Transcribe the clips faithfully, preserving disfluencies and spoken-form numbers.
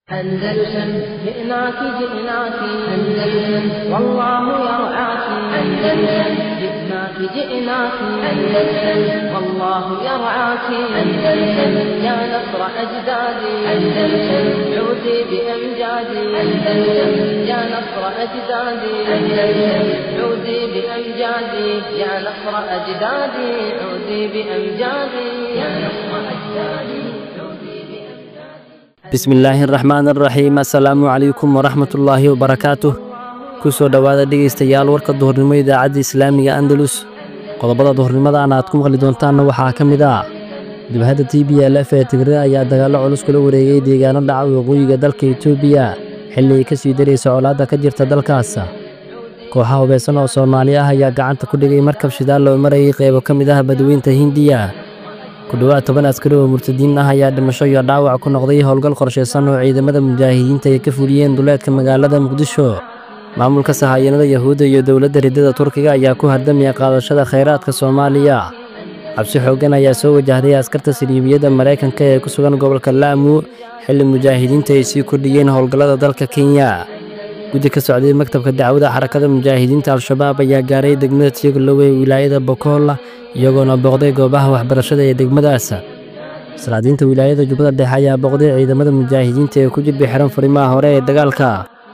أندلسن جئناك جئناك أندلسن والله يرعاك أندلسن جئناك جئناك أندلسن والله يرعاك أندلسن يا نصر أجدادي أندلسن عودي بأمجادي أندلسن يا نصر أجدادي أندلسن عودي بأمجادي يا نصر أجدادي عودي بأمجادي يا نصر أجدادي bismillaahi araxmaan araxiim assalaamu calaykum waraxmatullaahi wabarakaatuh ku soo dhowaada dhegaystayaal warka duhurnimo idaacadda islaamiga andalus qodobada duhurnimadaana aad ku maqli doontaanna waxaa ka mid ah jabhadda t b l f ee tigre ayaa dagaallo culus kula wareegay deegaano dhaca waqooyiga dalka etoobiya xilli ay ka sii daraysa colaadda ka jirta dalkaas kooxaha hubaysan oo soomaali ah ayaa gacanta ku dhigay markab shidaal loo marayay qaybo ka mid ah badweynta hindiya ku dhowaad toban askari oo murtadiin ah ayaa dhimasho iyo dhaawac ku noqday howlgal qorshaysan oo ciidamada mujaahidiinta ay ka fuliyeen duleedka magaalada muqdisho maamulka sahayanada yahuudda iyo dowladda riddada turkiga ayaa ku hardamaya qaadashada khayraadka soomaaliya cabsi xooggan ayaa soo wajahday askarta siliibiyadda maraykanka ee ku sugan gobolka laamu xilli mujaahidiinta ay sii kordhiyeen howlgallada dalka kenya guddi ka socday maktabka dacwada xarakada mujaahidiinta al-shabaab ayaa gaaray degmada tiigalow ee wilaayada bokool iyagoona booqday goobaha waxbarashada ee degmadaas salaadiinta wilaayada jubbada dhexe ayaa booqday ciidamada mujaahidiinta ee ku jilbay xiran furimaha hore ee dagaalka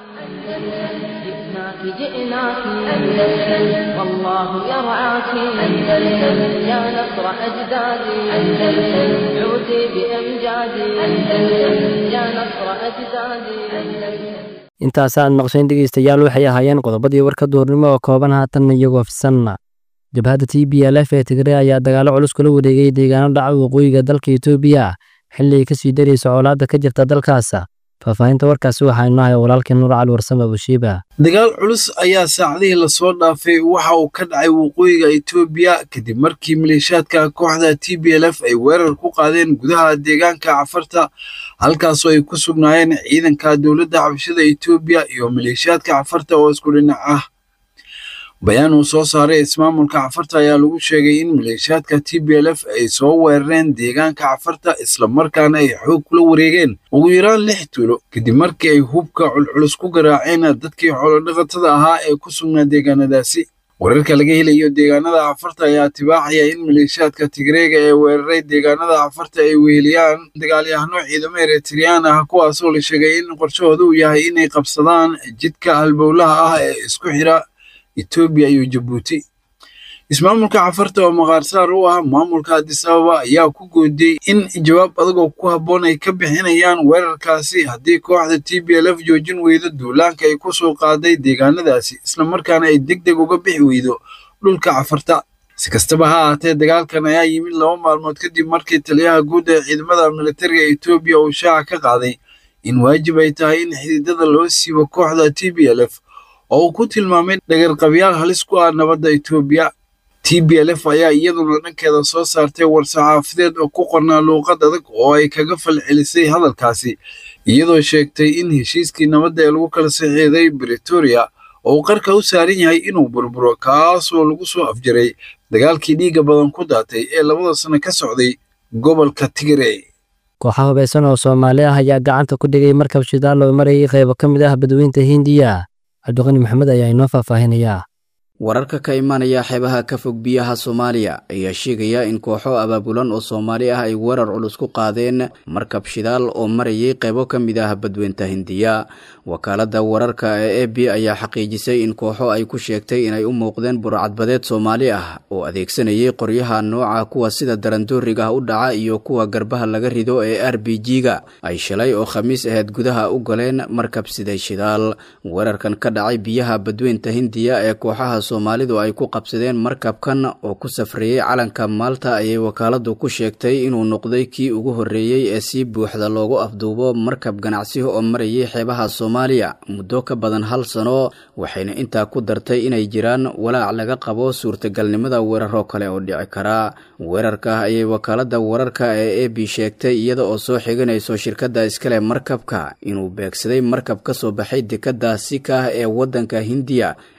intaasaad maqsheen dhegaystayaal waxay ahaayeen qodobadii warka duhurnimo oo kooban haatan iyagoo fisan jabhadda t b l f ee tigre ayaa dagaallo culus kula wareegay deegaano dhaca waqooyiga dalka etoobiya xilli ay ka sii daraysa colaadda ka jirta dalkaas faahfaahinta warkaasi waxaa inoohay walaalkii nuur cali warsame abushiiba dagaal culus ayaa saacadihii lasoo dhaafay waxa uu ka dhacay waqooyiga etoobiya kadib markii maleeshiyaadka kooxda t b l f ay weerar ku qaadeen gudaha deegaanka cafarta halkaasoo ay ku sugnaayeen ciidanka dowladda xabashada etoobiya iyo maleeshiyaadka cafarta oo isku dhinac ah bayaan uu soo saaray ismaamulka cafarta ayaa lagu sheegay in maleeshiyaadka t b l f ay soo weerareen deegaanka cafarta islamarkaana ay xoog kula wareegeen ugu yaraan lix tuulo kadib markii ay hubka culculus ku garaaceen dadkii xoolodhaqatada ahaa ee ku sugnaa deegaanadaasi wararka laga helayo deegaanada cafarta ayaa tibaaxaya in maleeshiyaadka tigreega ee weeraray deegaanada cafarta ay weheliyaan dagaalyahano ciidamo eritreyaan ah kuwaasoo la sheegay in qorshahooda uu yahay inay qabsadaan jidka halbowlaha ah ee isku xira etoobiya iyo jabuuti ismaamulka cafarta oo maqaarsaar u ah maamulka addis ababa ayaa ku goodiyey in jawaab adagoo ku habboon ay ka bixinayaan weerarkaasi haddii kooxda t b l f joojin weydo duulaanka ay ku soo qaaday deegaanadaasi islamarkaana ay deg deg uga bixi weydo dhulka cafarta si kastaba ha ahaatee dagaalkan ayaa yimid laba maalmood kadib markii taliyaha guud ee ciidamada militariga etoobiya uu shaaca ka qaaday in waajib ay tahay in xididada loo siibo kooxda t b l f oo uu ku tilmaamay dhagarqabyaal halis ku ah nabadda etoobiya t b l f ayaa iyaduna dhankeeda soo saartay war-saxaafadeed oo ku qornaa luuqad adag oo ay kaga falcelisay hadalkaasi iyadoo sheegtay in heshiiskii nabadda ee lagu kala saxiixday bretoria oo uu qarka u saaran yahay inuu burburo kaasoo lagu soo afjaray dagaalkii dhiigga badan ku daatay ee labada sano ka socday gobolka tigre kooxaha hubaysan oo soomaali ah ayaa gacanta ku dhigay markab shidaal loo marayay qaybo ka mid ah badweynta hindiya cabdiqani maxamed ayaa inoo faahfaahinayaa wararka ka imaanaya xeebaha ka fog biyaha soomaaliya ayaa sheegaya in kooxo abaabulan oo soomaali ah ay weerar culus ku qaadeen markab shidaal oo marayay qaybo ka mid ah badweynta hindiya wakaaladda wararka ee e b ayaa xaqiijisay in kooxo ay ku sheegtay inay u muuqdeen burcadbadeed soomaali ah oo adeegsanayay qoryaha nooca kuwa sida darandooriga u dhaca iyo kuwa garbaha laga rido ee r b g-ga ay shalay oo khamiis ahayd gudaha u galeen markab siday shidaal weerarkan ka dhacay biyaha badweynta hindiya ee kooxaha soomaalidu ay ku qabsadeen markabkan oo ku safrayay calanka maalta ayay wakaaladu ku sheegtay inuu noqday kii ugu horreeyey ee si buuxda loogu afduubo markab ganacsi oo marayay xeebaha soomaaliya muddo ka badan hal sano waxayna intaa ku dartay inay jiraan walaac laga qabo suurtagalnimada weeraro kale oo dhici kara weerarka ayay wakaalada wararka ee e b sheegtay iyada oo soo xiganayso shirkadda iskale markabka inuu beegsaday markab ka soo baxay dekadda sika ee waddanka hindiya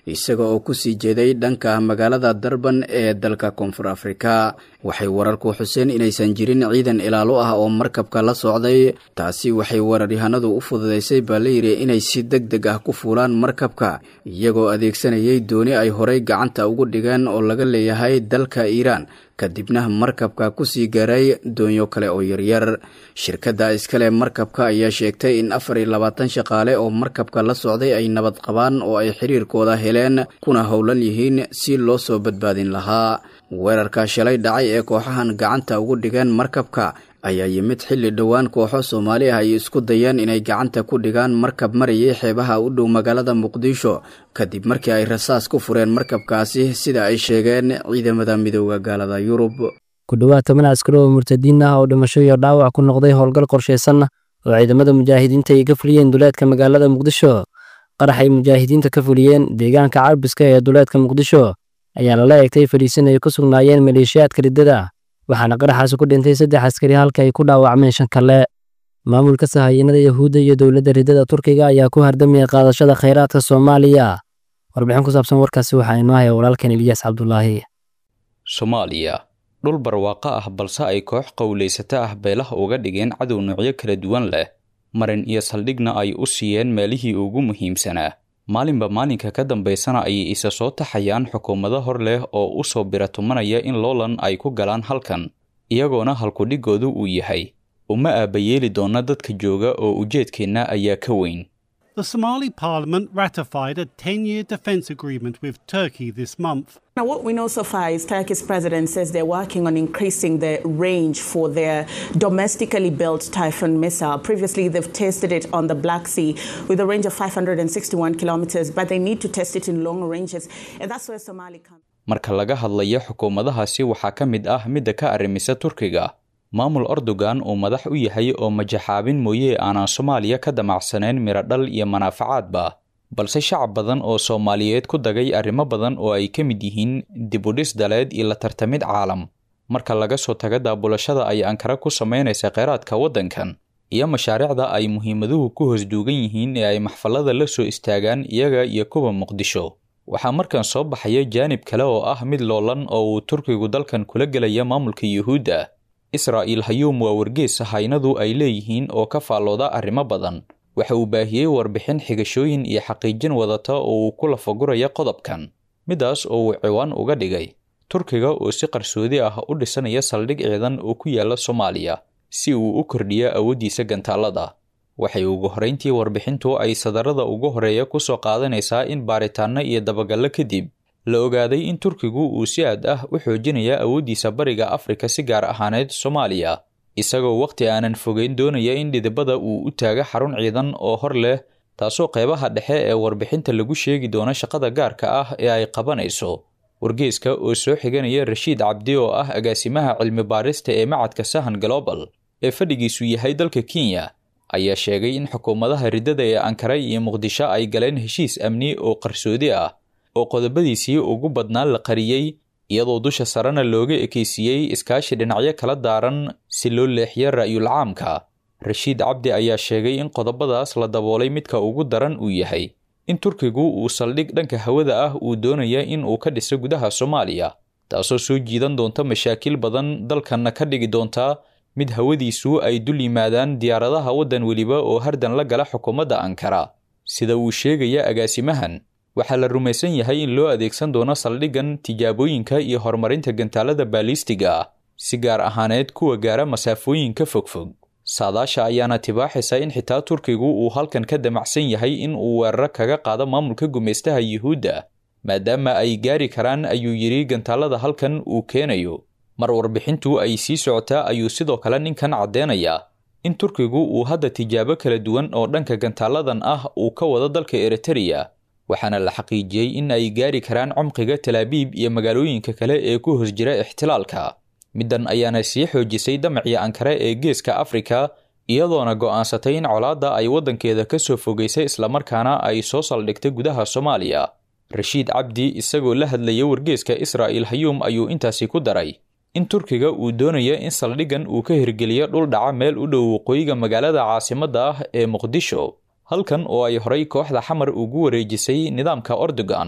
isaga oo ku sii jeeday dhanka magaalada Durban ee dalka Koonfur Afrika. waxay wararku xuseen inaysan jirin ciidan ilaalo ah oo markabka la socday. taasi waxay wararyahanadu u fududeysay baalayri inay si degdeg ah ku fuulaan markabka iyagoo adeegsanayay dooni ay horey gacanta ugu dhigeen oo laga leeyahay dalka Iiraan, kadibna markabka ku sii gaaray doonyo kale oo yaryar. shirkadda iskale markabka ayaa sheegtay in afar iyo labaatan shaqaale oo markabka la socday ay nabad qabaan oo ay xiriirkooda heleen kuna howlan yihiin si loo soo badbaadin lahaa. weerarka shalay dhacay ee kooxahan gacanta ugu dhigeen markabka ayaa yimid xilli dhowaan kooxo Soomaali ah ay isku dayeen inay gacanta ku dhigaan markab marayay xeebaha u dhow magaalada Muqdisho kadib markii ay rasaas ku fureen markabkaasi sida ay sheegeen ciidamada midowga gaalada Yurub. ku dhawaad toban askari oo murtadiin ah oo dhimasho iyo dhaawac ku noqday howlgal qorsheysan oo ciidamada mujaahidiinta ay ka fuliyeen duleedka magaalada Muqdisho. qarax ay mujaahidiinta ka fuliyeen deegaanka Carbiska ee duleedka Muqdisho ayaa la eegtay fariisin ay ku sugnaayeen maleeshiyaadka riddada, waxaana qaraxaas ku dhintay saddex askari halka ay ku dhaawacmeen shan kale. maamulka sahayanada Yahuudda iyo dowladda riddada Turkiga ayaa ku hardamaya qaadashada kheyraadka Soomaaliya. warbixin ku saabsan warkaasi waxaa inoo haya walaalkan Ilyas Cabdullaahi. Soomaaliya dhul barwaaqo ah balse ay koox qowleysata ah beelaha uga dhigeen cadow noocyo kala duwan leh, marin iyo saldhigna ay u siiyeen meelihii ugu muhiimsanaa. maalinba maalinka ka dambaysana ayay isa soo taxayaan xukuumado hor leh oo u soo biratumanaya in loolan ay ku galaan halkan, iyagoona halkudhigoodu uu yahay uma aabayeeli doona dadka jooga oo ujeedkeenna ayaa ka weyn. The Somali parliament ratified a ten-year defense agreement with Turkey this month. Now, what we know so far is Turkey's president says they're working on increasing the range for their domestically built Typhoon missile. Previously, they've tested it on the Black Sea with a range of five hundred sixty-one kilometers, but they need to test it in longer ranges, and that's where Somali comes. Marka laga hadlayo xukuumadahaasi waxaa ka mid ah midda ka arrimisa Turkiga. maamul Erdogan oo madax u yahay oo majaxaabin mooye aanan Soomaaliya ka damacsaneen miradhal iyo manaafacaadba, balse shacab badan oo Soomaaliyeed ku dagay arrimo badan oo ay ka mid yihiin dib u dhis daleed iyo la tartamid caalam. marka laga soo tago daabulashada ay Ankara ku sameynaysa kheyraadka waddankan iyo mashaariicda ay muhiimaduhu ku hoos duugan yihiin ee ay maxfalada la soo istaagaan iyaga iyo kuwa Muqdisho, waxaa markan soo baxaya jaanib kale oo ah mid loolan oo uu Turkigu dalkan kula gelaya maamulka Yuhuudda. Israa'iil Hayuum waa wargeys sahaynadu ay leeyihiin oo ka faallooda arrimo badan. waxa uu baahiyey warbixin xigashooyin iyo xaqiijin wadata oo uu ku lafaguraya qodobkan, midaas oo uu ciwaan uga dhigay Turkiga oo si qarsoodi ah u dhisanaya saldhig ciidan oo ku yaala Soomaaliya si uu u kordhiyo awoodiisa gantaalada. waxay ugu horeyntii warbixintu ay sadarada ugu horeeya ku soo qaadanaysaa in baaritaano iyo dabagallo kadib la ogaaday in Turkigu uu si aad ah u xoojinaya awoodiisa bariga Afrika si gaar ahaaneed Soomaaliya, isagoo waqti aanan fogeyn doonaya in dhidibada uu u taaga xarun ciidan oo hor leh, taasoo qeybaha dhexe ee warbixinta lagu sheegi doono shaqada gaarka ah ee ay qabanayso. wargeyska oo soo xiganaya Rashiid Cabdi oo ah agaasimaha cilmi baarista ee macadka Sahan Global ee fadhigiisu yahay dalka Kenya ayaa sheegay in xukuumadaha riddada ee Ankara iyo Muqdisho ay galeen heshiis amni oo qarsoodi ah oo qodobadiisii ugu badnaan la qariyay, iyadoo dusha sarena looga ekeysiyey iskaashi dhinacyo kala daaran si loo leexiyo ra'yul caamka. Rashiid Cabdi ayaa sheegay in qodobadaas la daboolay midka ugu daran uu yahay in Turkigu uu saldhig dhanka hawada ah uu doonaya in uu ka dhiso gudaha Soomaaliya, taasoo soo jiidan doonta mashaakil badan dalkanna ka dhigi doonta mid hawadiisu ay dul yimaadaan diyaaradaha waddan weliba oo hardan la gala xukuumadda Ankara. sida uu sheegaya agaasimahan, waxaa la rumaysan yahay in loo adeegsan doono saldhigan tijaabooyinka iyo horumarinta gantaalada baalistiga ah, si gaar ahaaneed kuwa gaara masaafooyinka fogfog. saadaasha ayaana tibaaxaysa in xitaa Turkigu uu halkan ka damacsan yahay in uu weeraro kaga qaado maamulka gumeystaha Yuhuudda, maadaama ay gaari karaan ayuu yiri gantaalada halkan uu keenayo. mar warbixintu ay sii socotaa ayuu sidoo kale ninkan caddeynaya in Turkigu uu hadda tijaabo kala duwan oo dhanka gantaaladan ah uu ka wado dalka Eritrea, waxaana la xaqiijiyey in ay gaari karaan cumqiga Tel Aviv iyo magaalooyinka kale ee ku hoos jira ixtilaalka. middan ayaana sii xoojisay damacii Ankara ee geeska Afrika, iyadoona go'aansatay in colaadda ay waddankeeda ka soo fogeysay islamarkaana ay soo saldhigtay gudaha Soomaaliya. Rashiid Cabdi isagoo la hadlaya wargeeska Israa'iil Hayuum ayuu intaasi ku daray in Turkiga uu doonayo in saldhigan uu ka hirgeliyo dhul dhaca meel u dhow waqooyiga magaalada caasimadda ah ee Muqdisho, halkan oo ay horay kooxda xamar ugu wareejisay nidaamka Erdogan,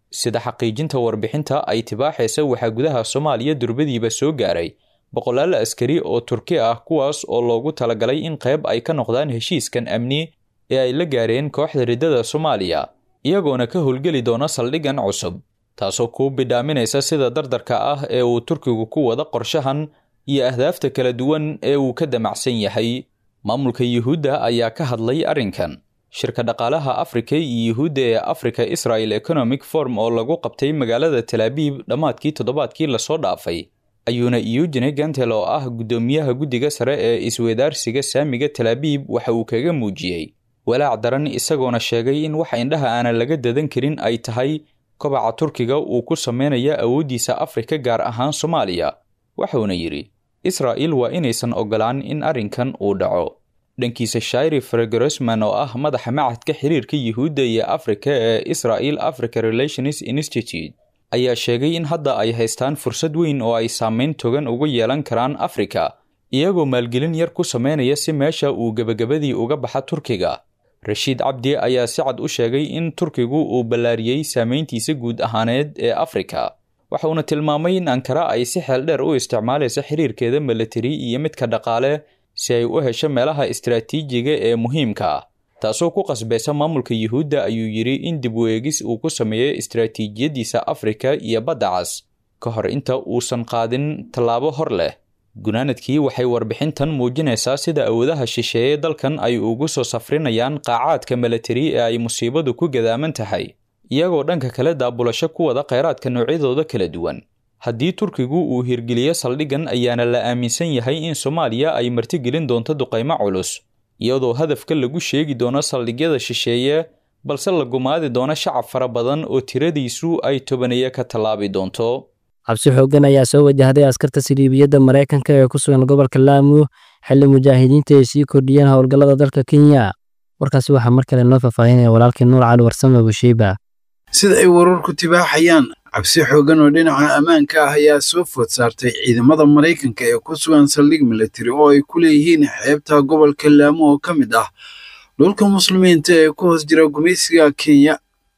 sida xaqiijinta warbixinta ay tibaaxaysa waxaa gudaha Soomaaliya durbadiiba soo gaaray boqolaal askari oo Turki ah kuwaas oo loogu talagalay in qayb ay ka noqdaan heshiiskan amni ee ay la gaareen kooxda ridada Soomaaliya iyagoona ka howlgeli doona saldhigan cusub taasoo ku bidhaaminaysa sida dardarka ah ee uu Turkigu ku wada qorshahan iyo ahdaafta kala duwan ee uu ka damacsan yahay maamulka Yuhuudda ayaa ka hadlay arrinkan shirka dhaqaalaha Afrika iyo Yuhuudda ee Africa Israel Economic Forum oo lagu qabtay magaalada Tel Aviv dhamaadkii toddobaadkii la soo dhaafay ayuuna Eugene Gantel oo ah gudoomiyaha guddiga sare ee isweydaarsiga saamiga Tel Aviv waxa uu kaga muujiyay walaac daran isagoona sheegay in wax indhaha aan laga dadan karin ay tahay kobaca Turkiga uu ku sameeyo awoodiisa Afrika gaar ahaan Soomaaliya waxauna yiri Israel waa inaysan ogolaan in arrinkan uu dhaco dhankiisa Shairi Fergrosman oo ah madaxa macadka xiriirka Yuhuudda iyo Afrika ee Israel Africa Relations Institute ayaa sheegay in hadda ay haystaan fursad weyn oo ay saameyn togan ugu yeelan karaan Afrika iyagoo maalgelin yar ku sameynaya si meesha uu gabagabadii uga baxa Turkiga Rashid Abdi ayaa si cad u sheegay in Turkigu uu ballaariyay saameyntiisa guud ahaaneed ee Afrika waxaana tilmaamay in Ankara ay si xeel dheer u isticmaalayso xiriirkeeda military iyo midka dhaqaale si ay u hesho meelaha istiraatiijiga ee muhiimka ah taasoo ku qasbaysa maamulka Yuhuudda ayuu yiri in dib u eegis uu ku sameeyo istiraatiijiyadiisa Afrika iyo Badda Cas ka hor inta uusan qaadin tallaabo hor leh gunaanadkii waxay warbixintan muujinaysaa sida awoodaha shisheeye dalkan ay ugu soo safrinayaan qaacaadka military ee ay musiibadu ku gadaaman tahay iyagoo dhanka kale daabulasho ku wada kheyraadka noocyadooda kala duwan haddii Turkigu uu hirgeliyo saldhigan ayaana la aaminsan yahay in Soomaaliya ay martigelin doonto duqeymo culus iyadoo hadafka lagu sheegi doono saldhigyada shisheeye balse la gumaadi doono shacab fara badan oo tiradiisu ay tobaneeya ka talaabi doonto cabsi xooggan ayaa soo wajahday askarta siliibiyadda Mareykanka ee ku sugan gobolka Lamu xilli mujaahidiinta ay sii kordhiyeen howlgallada dalka Kenya warkaasi waxaa mar kale noo faahfaahinaya walaalkii Nuur Cali Warsame Bushiiba sida ay wararku tibaaxayaan cabsi xooggan oo dhinaca ammaanka ah ayaa soo food saartay ciidamada Mareykanka ee ku sugan saldhig military oo ay ku leeyihiin xeebta gobolka Lamu oo ka mid ah dhulka muslimiinta ee ku hoos jira gumeysiga Kenya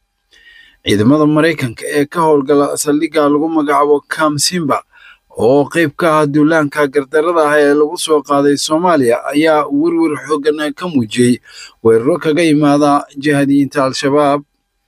ciidamada Mareykanka ee ka howlgala saldhigga lagu magacaabo Camp Simba oo qayb ka ah duulaanka gardarada ah ee lagu soo qaaday Soomaaliya ayaa warwar xooggan ka muujiyay weeraro kaga yimaada jihadiyiinta Al-Shabaab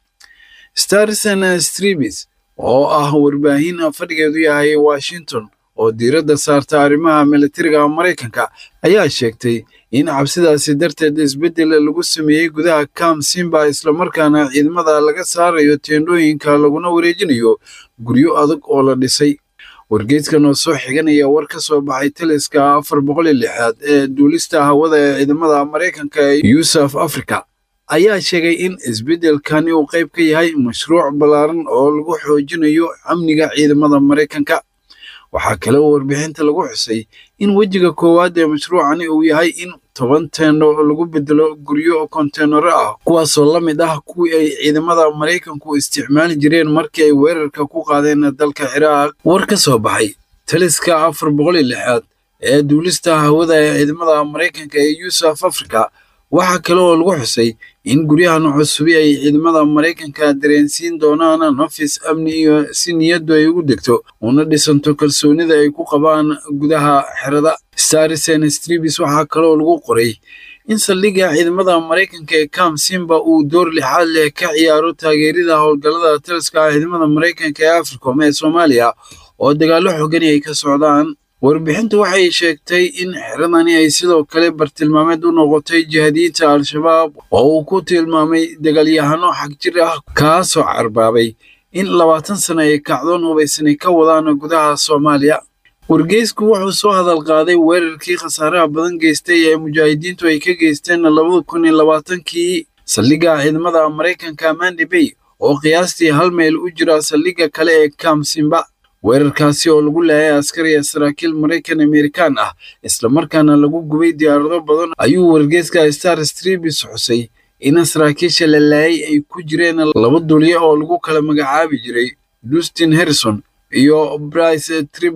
Stars and Stribes oo ah warbaahin fadhigeedu yahay Washington oo diiradda saarta arrimaha militariga Mareykanka ayaa sheegtay in cabsidaasi darteed isbedel lagu sameeyay gudaha Camp Simba isla markaana ciidamada laga saarayo teendooyinka laguna wareejinayo guryo adag oo la dhisay wargeyskan oo soo xiganaya war ka soo baxay taliska afar boqol iyo lix ee duulista hawada ee ciidamada Mareykanka ee South Africa ayaa sheegay in isbedelkani uu qayb ka yahay mashruuc ballaaran oo lagu xoojinayo amniga ciidamada Mareykanka waxaa kale oo warbixinta lagu xusay in wajiga koowaad ee mashruucani uu yahay in toban teendo lagu bedelo guryo container ah kuwaas oo la mid ah kuwii ay ciidamada Mareykanku isticmaali jireen markii ay weerarka ku qaadeen dalka Ciraaq war ka soo baxay taliska afar boqol iyo lix ee duulista hawada ee ciidamada Mareykanka ee South Africa waxa kale oo lagu xusay in guryahan cusub ay ciidamada Mareykanka dareensiin doonaan nafis amni iyo si niyadu ay ugu degto una dhisanto kalsoonida ay ku qabaan gudaha xerada Stars and Stribes waxa kale oo lagu qoray in saldhigga ciidamada Mareykanka ee Camp Simba uu door lixaad leh ka ciyaaro taageerida howlgallada taliska ciidamada Mareykanka ee Afrika ee Soomaaliya oo dagaalo xooggan ay ka socdaan warbixintu waxay sheegtay in xiradani ay sidoo kale bartilmaameed u noqotay jihadiyiinta Al-Shabaab oo uu ku tilmaamay dagaalyahano xag jir ah kaasoo carbaabay in labaatan sano ay kacdoon hubaysan ka wadaan gudaha Soomaaliya wargeysku wuxuu soo hadal qaaday weerarkii khasaaraha badan geystay ee mujaahidiintu ay ka geysteen laba kun iyo labaatan-kii saldhigga ciidamada Mareykanka Mandy Bay oo qiyaastii hal meel u jira saldhigga kale ee Camp Simba weerarkaasi oo lagu leeyahay askari Saraakiil Mareykan Amerikaan ah isla markaana lagu gubay diyaarado badan ayuu wargeyska Star Stribes xusay in saraakiisha la laayay ay ku jireen laba duuliye oo lagu kala magacaabi jiray Dustin Harrison iyo Bryce Triblet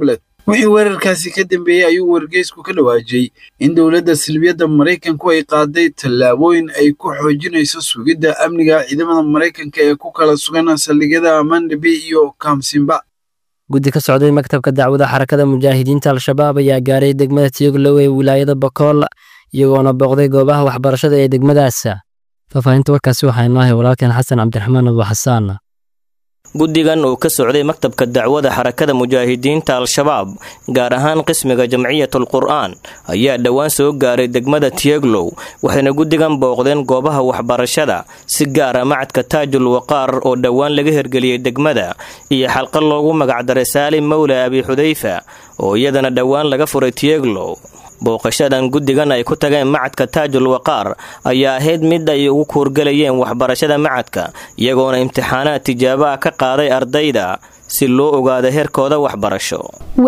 wixii weerarkaasi ka dambeeyey ayuu wargeysku ka dhawaajiyey in dowladda silbiyadda maraykanku ay qaaday tallaabooyin ay ku xoojinayso sugidda amniga ciidamada maraykanka ee ku kala sugan saldhigyada Mandabey iyo Kamsimba. guddi ka socday maktabka dacwada xarakada mujaahidiinta al-shabaab ayaa gaaray degmada Tiyoglow ee wilaayada Bakool iyagoona booqday goobaha waxbarashada ee degmadaas. faafahinta warkaasi waxaa inoo hay walaalkeen xasan cabdiraxmaan Abu Xasaan. guddigan oo ka socday maktabka dacwada xarakada mujaahidiinta al-shabaab gaar ahaan qismiga jamciyatul qur'aan ayaa dhowaan soo gaaray degmada Tiyoglow waxayna guddigan booqdeen goobaha waxbarashada si gaar ah macadka Taajul Waqaar oo dhowaan laga hirgeliyay degmada iyo xalqad loogu magacdaray Saalim Mawla Abi Xudayfa oo iyadana dhowaan laga furay Tiyoglow. booqashadan guddigan ay ku tageen macadka Taajul Waqaar ayaa ahayd mid ay ugu kuurgalayeen waxbarashada macadka iyagoona imtixaanaad tijaabo ah ka qaaday ardayda si loo ogaado heerkooda waxbarasho.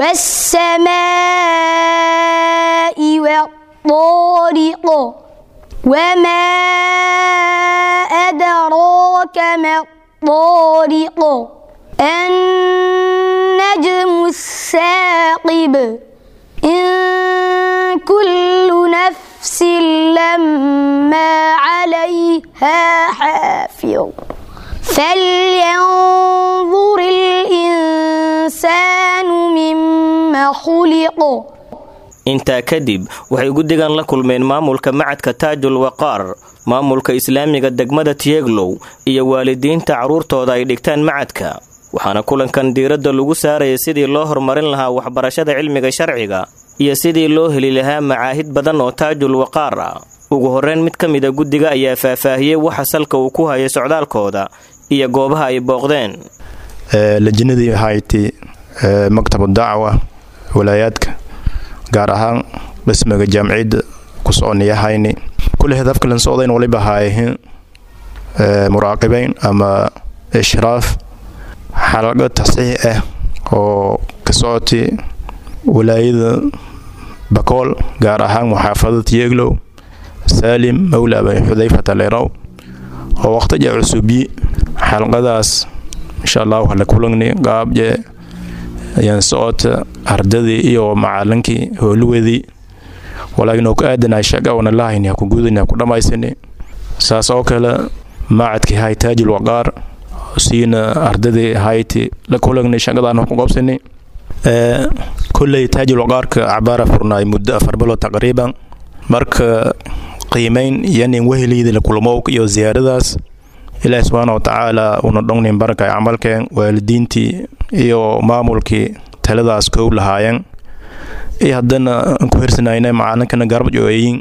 was-samaa'i wat-taariq wamaa adraaka mat-taariq an-najmu as-saaqib إن كل نفس لما عليها حافظ فلينظر الإنسان مما خلق. intaa kadib waxay guddigan la kulmeen maamulka macadka Taajul Waqaar, maamulka islaamiga degmada Tiyoglow iyo waalidiinta caruurtooda ay dhigtaan macadka. waxaana kulankan diiradda lagu saarayay sidii loo horumarin lahaa waxbarashada cilmiga sharciga iyo sidii loo heli lahaa macaahid badan oo Taajul Waqaar ah. ugu horreyn mid ka mid ah guddiga ayaa faahfaahiyey waxa salka uu ku hayay socdaalkooda iyo goobaha ay booqdeen. lajinadii hayti maktabka dacwa walaayaadka gaar ahaan qismiga jamciyadda ku soconayahayni kulli hadafka lan socdayn waliba haayeen muraaqibayn ama ishraaf xalaqo tasxiix ah oo ka socotay walaayada Bakool gaar ahaan muxaafadada Tiyoglow Saalim Mawla Abi Xudayfa Taleerow oo waqtiga cusubi xalqadaas insha Allah wala kulanni qaabje ayaan socota ardadii iyo macallinkii howlweedii walaagina ku aadanay shaqo wana lahayn ku gudana ku dhamaysanay saas oo kale macadkii hay Taajul Waqaar siina ardadii hayti la kulanni shaqadaan ku qabsanay ee kulli Taajul Waqaarka cabaara furnay muddo afar bilood taqriiban marka qiimeyn yani weheliida la kulmo iyo ziyaaradaas ilaahay subhanahu wa ta'ala una dhongnin baraka amalkeen waalidiintii iyo maamulkii taladaas ku lahaayeen ee haddana ku hirsanayna macallinkana garab jooyin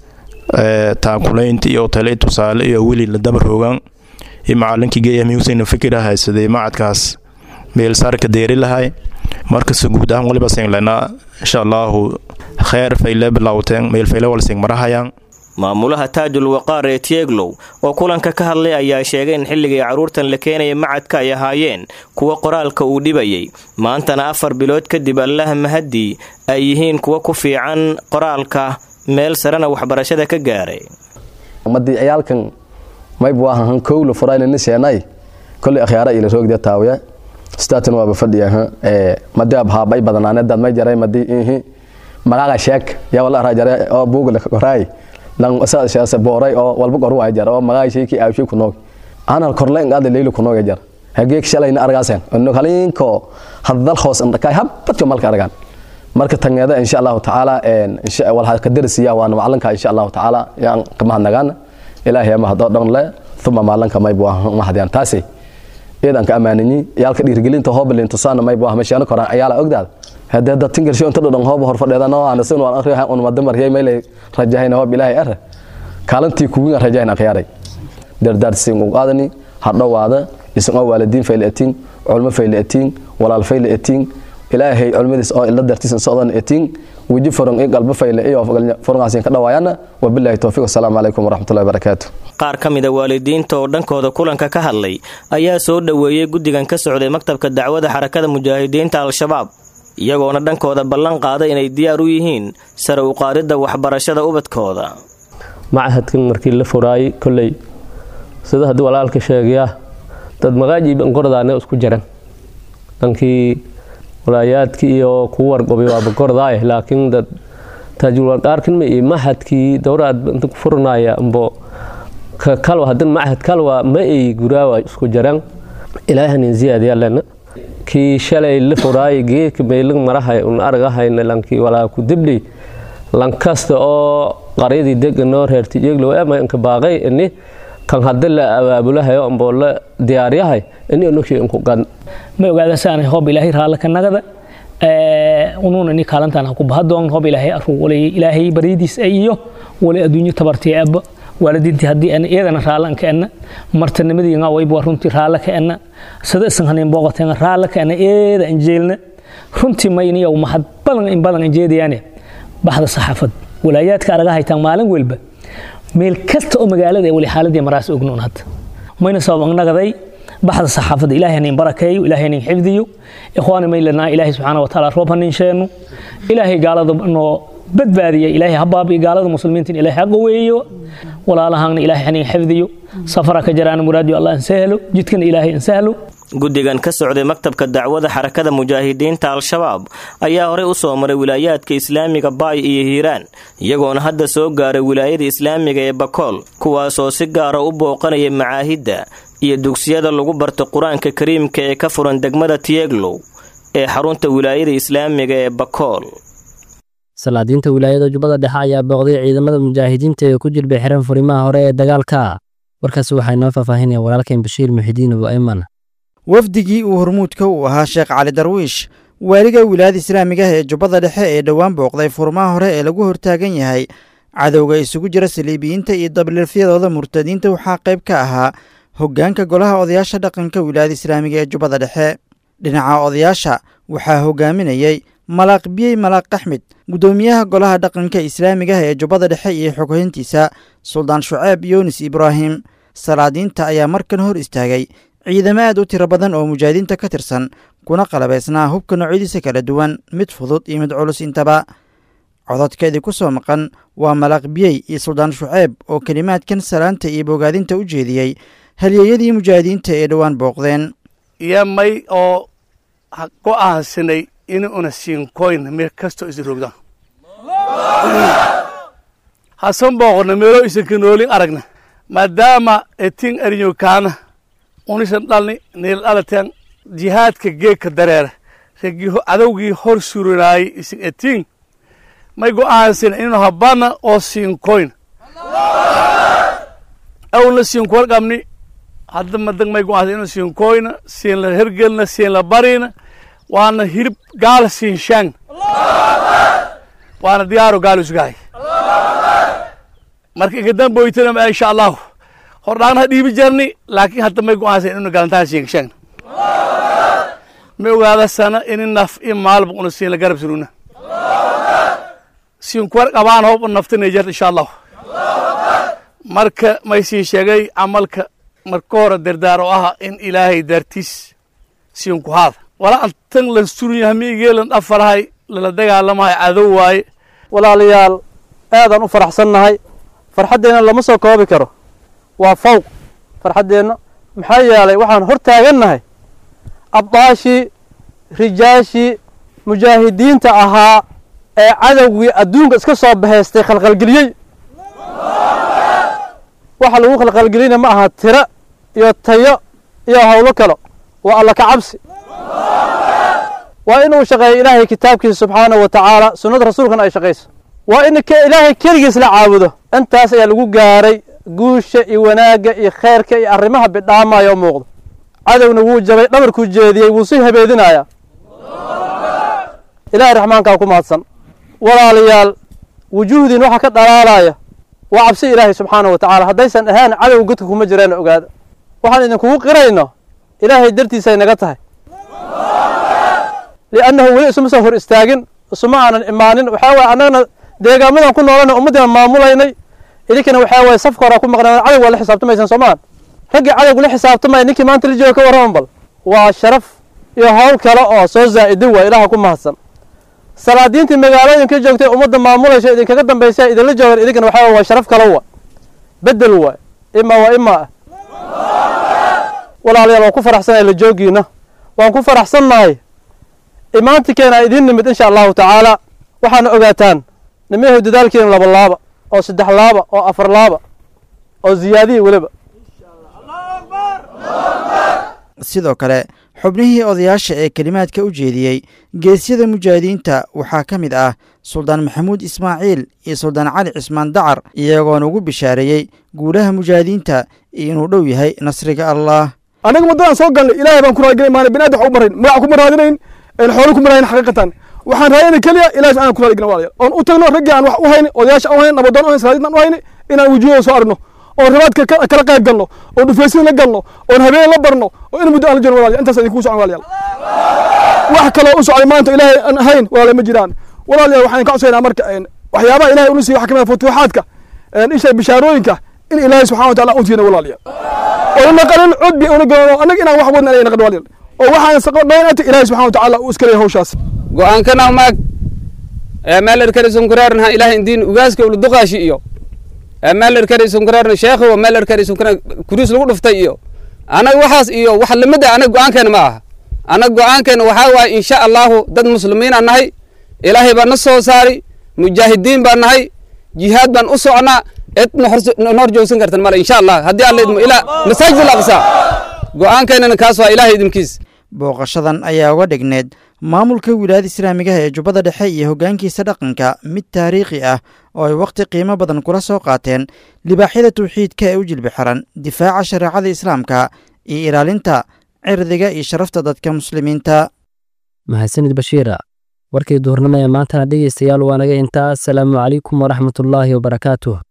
ee taakulaynta iyo talay tusaale iyo wili la dabar hoogan ee macallinkii geeyay Hussein fikiraha haysaday macadkaas meel sarka deeri lahay marka suguud aan waliba seen lana insha Allah khair fayle bilawteen meel fayle wal seen marahayaan. maamulaha Taajul Waqaar ee Tiyoglow oo kulanka ka hadlay ayaa sheegay in xilligii caruurtan la keenay macadka ay ahaayeen kuwa qoraalka uu dhibayay maantana afar bilood kadib Allah mahadi ay yihiin kuwa ku fiican qoraalka meel sarana waxbarashada ka gaaray. madii ciyaalkan may baahan kowlo faraynayna seenay kulli akhyaara ila roogda taawiya staatan waa bafadhiyaha ee madab haabay badanaanad dad may jaray madii ee magaga sheek ya wala raajare oo buugal ka qoray lan asaas shaas booray oo walba qoru ay jar oo magaga sheeki ay ku noog ana korleen qaad leeylo ku noog jar hageek shalayna argaasan inuu kaliinko hadal hoos inta kay habto malka argaan marka tangeeda insha Allah ta'ala in insha Allah waxa ka darsiya waan macallinka insha Allah ta'ala yaan kama nagaan ilaahay ma hado dhan le thumma maalanka may buu ma hadiyaan taasi idan ka amaanini yaalka dhiirgelinta hoobalin tusaana may buu meeshaan koraan ayaala ogdaad هذا هذا تنقل شيء أنت لو هو بحر فلذا نوع أنا سنو أنا أخيها أنا مدمر هي ميل رجعنا هو بلاهي أره كالنتي كوين رجعنا خياري در در سين وقادني حرنا وعدا يسمع والدين في الأتين علم في الأتين ولا الفي الأتين إلهي علم دس إلا در تسن صادن أتين ويجي فرن إيه قلب في الأيه فرن عسين كذا ويانا وبالله التوفيق والسلام عليكم ورحمة الله وبركاته. qaar kamida waalidiinta oo dhankooda kulanka ka hadlay ayaa soo dhaweeyay guddigan ka socday maktabka dacwada xarakada mujaahidiinta al-shabaab iyagoona dhankooda ballan qaaday inay diyaar u yihiin sare u qaadida waxbarashada ubadkooda. macahadkan markii la furaayay kulay sida hadii walaalka sheegaya dad magaaji ban qordaana isku jiran dhankii walaayaadkii iyo ku warqabay waaba gordaay laakiin dad tajwal qaarkin ma iyo mahadkii dowrad inta ku furnaya ambo ka kalwa hadan mahad kalwa ma ay guraawa isku jaran ilaahan ziyaadiya lana ki shalay la furaay geek meelin marahay un argahayna lankii walaa ku dibli lankasta oo qaryadii deganoo reerti iyagoo ama inka baaqay ini kan hadda la abaabulahayo ambo la diyaariyahay ini inu shay ku qan ma ogaada saanay hoob ilaahay raala ka nagada ee unuuna ni kaalantana ku bahdoon hoob ilaahay aru walay ilaahay bariidis iyo walay adduunyo tabartii ab waalidiintii hadii aan iyadana raalan ka ana martanimadii nga way boo runtii raala ka ana sadaysan haneen booqateen raala ka ana eeda anjeelna runtii mayniyo mahad balan in balan anjeediyaane baxda saxaafad walaayaadka araga haytaan maalin walba meel kasta oo magaalada ay wali xaaladii maraas ognoon hadda mayna sabab nagaday baxda saxaafada ilaahay in barakeeyo ilaahay in xifdiyo ikhwaana maylana ilaahay subhanahu wa ta'ala roobanin sheeno ilaahay gaalada no badbaadiya ilaahay habaabi gaalada muslimiinta ilaahay xaqweeyo walaalahaana ilaahay in xifdiyo safara ka jaraan muraadiyo allah in sahlo jidkan ilaahay in sahlo guddigan ka socday maktabka dacwada xarakada mujaahidiinta al-shabaab ayaa hore u soo maray wilaayaadka islaamiga Baay iyo Hiiraan iyagoona hadda soo gaaray wilaayada islaamiga ee Bakool kuwaas oo si gaar ah u booqanaya macaahidda iyo dugsiyada lagu barto Quraanka Kariimka ee ka furan degmada Tieglow ee xarunta wilaayada islaamiga ee Bakool. salaadiinta wilaayada Jubbada Dhexe ayaa booqday ciidamada mujaahidiinta ee ku jilbay xiran furimaha hore ee dagaalka warkaas waxay noo faahfaahinayaan walaalkeen Bashiir Muxidiin oo Ayman. wafdigii uu hormuudka u ahaa Sheekh Cali Darwiish waaliga wilaayada islaamiga ee Jubbada Dhexe ee dhawaan booqday furmaha hore ee lagu hortaagan yahay cadowga isugu jira saliibiyiinta iyo dablilfiyadooda murtadiinta waxaa qayb ka ahaa hoggaanka golaha odayaasha dhaqanka wilaayada islaamiga ee Jubbada Dhexe. dhinaca odayaasha waxaa hogaaminayay Malaaq Biyey Malaaq Axmed gudoomiyaha golaha dhaqanka islaamiga ee Jubbada Dhexe iyo xoghayntiisa Suldaan Shucayb Yunis Ibrahim. salaadiinta ayaa markan hor istaagay ciidamo aad u tiro badan oo mujaahidiinta ka tirsan kuna qalabaysnaa hubka noocyadiisa kala duwan mid fudud iyo mid culus intaba. codadkeedii ku soo maqan waa Malaaq Biyey iyo Suldaan Shucayb oo kelimaadkan salaanta iyo bogaadinta u jeediyey halyeeyadii mujaahidiinta ee dhawaan booqdeen. iyo may oo go'aansanay in una siin koyn meel kastoo is rogda hasan booqna meelo isinka noolin aragna maadaama etin arinyo kaana unisan dhalni neel alataan jihaadka geedka dareera ragii cadowgii hor surinaayay isin etin may go'aansan inuu habana oo siin koyn awna siin kool qabni hadda madag may go'aansan inuu siin koyna siin la hergelna siin la barina waana hirib gaal siin shan waana diyaaro gaal usgaay marka inka damboytana ma insha Allah hordhaana dhiibi jarni laakiin hadda may go'aansan inuu galantaan siin shan ma ogaada sana in naf in maalba unu siin la garab suruna siin kwar qabaan hoob naftana jar insha Allah marka may siin sheegay amalka marka hore dardaaro ah in ilaahay dartiis siin ku haad wala antan la surunya miigeelan afarahay la dagaalamahay cadow waay walaalayaal aadan u faraxsannahay farxadeena lama soo koobi karo waa fawq farxadeena maxaa yeelay waxaan hor taagannahay abdaashi rijaashi mujaahidiinta ahaa ee cadowgii adduunka iska soo bahaystay khalkhalgeliyey waxa lagu khalkhalgelina ma aha tiro iyo tayo iyo hawlo kale waa alla ka cabsi waa inuu shaqeeyo ilaahay kitaabkiisa subxaanahu wa tacaala sunnada rasuulkana ay shaqayso waa in ilaahay keligiis la caabudo intaas ayaa lagu gaaray guusha iyo wanaagga iyo khayrka iyo arrimaha bidhaamaya muuqdo cadowna wuu jabay dhabarkuu jeediyey wuu sii habeedinayaa ilaahay raxmaankaa ku mahadsan walaalayaal wujuuhdiin waxa ka dhalaalaya waa cabsi ilaahay subxaanahu wa tacaala haddaysan ahaan cadow godka kuma jireen ogaada waxaan idinkugu qirayno ilaahay dartiisay naga tahay li'annahu weli isuma soo hor istaagin isuma aanan imaanin waxaa waye annagana deegaamadan ku noolana ummaddiina maamulaynay idinkana waxaa waye safka horaa ku maqnaan cadow waa la xisaabtamaysaan soomaan raggii cadowgu la xisaabtamaya ninkii maanta la jooga ka warraman bal waa sharaf iyo hawl kale oo soo zaa'idin waa ilaaha ku mahadsan salaadiintii magaalooyinka joogtay ummadda maamulaysa idinkaga dambaysa idinla joogan idinkana waxaa waye waa sharaf kale waa bedel waay ima waa ima ah walaalayaal waan ku faraxsanahay la joogiina waan ku faraxsannahay imaantinkeena idiin nimid insha allahu tacaala waxaana ogaataan nimayahu dadaalkeena laba laaba oo saddex laaba oo afar laaba oo ziyaadiya weliba sidoo kale xubnihii odayaasha ee kelimaadka u jeediyey geesyada mujaahidiinta waxaa ka mid ah suldaan maxamuud ismaaciil iyo suldaan cali cismaan dacar iyagoona ugu bishaareeyey guulaha mujaahidiinta iyo inuu dhow yahay nasriga allah anaga waddadaan soo galnay ilaahay baan ku raadgelay maana binaadam wax u marayn magac kuma raadinayn xoolo kuma raadinayn xaqiiqatan waxaan raadinay keliya ilahay subxana ku raadgelna walaalayaal oon u tagno raggii aan wax u hayni odayaasha aan u hayni nabadoon u hayni salaadiintaan u hayni inaan wejiyada soo aragno oon rabaadka kala qayb galno oon dhufaysin la galno oon habeen la barno oo in muddo aan la jirno walaalayaal intaas idinku socon walaalayaal wax kaloo u socday maanta ilaahay aan ahayn walaalayaal ma jiraan walaalayaal waxaan ka codsaynaa marka waxyaabaha ilaahay unu siiyo wax kamid futuuxaadka isha bishaarooyinka in ilaahay subxana wa taala u siina walaalayaal oo naqalin cudbi una galno anaga inaan wax wadna inay naqdo walaalayaal oo waxaan saqonaynta ilaahay subxana wa taala uu iska leeyahay hawshaas go'aankana maag maalar karisun kuraarna ilaahay indiin ugaaska uu duqaashi iyo maalar karisun kuraarna sheekhu wa maalar karisun kuna kuris lagu dhuftay iyo anaga waxaas iyo wax lamid ah anaga go'aankeena ma aha anaga go'aankeena waxa waay insha Allah dad muslimiin aan nahay ilaahay baa na soo saari mujaahidiin baan nahay jihaad baan u socnaa id noor joogsan kartan mala insha Allah haddii alla idmo ila masaajid al-aqsa go'aankeena kaas waa ilaahay idinkiis booqashadan ayaa uga dhigneed maamulka wilaayada islaamiga ee jubbada dhexe iyo hoggaankiisa dhaqanka mid taariikhi ah oo ay wakhti qiimo badan kula soo qaateen libaaxyada tawxiidka ee u jilbi xiran difaaca shareecada islaamka iyo ilaalinta cirdiga iyo sharafta dadka muslimiinta mahadsanid bashiira warkii duhurnimo ee maantana dhegeystayaal waa naga intaa asalaamu calaykum waraxmatullaahi wabarakaatuh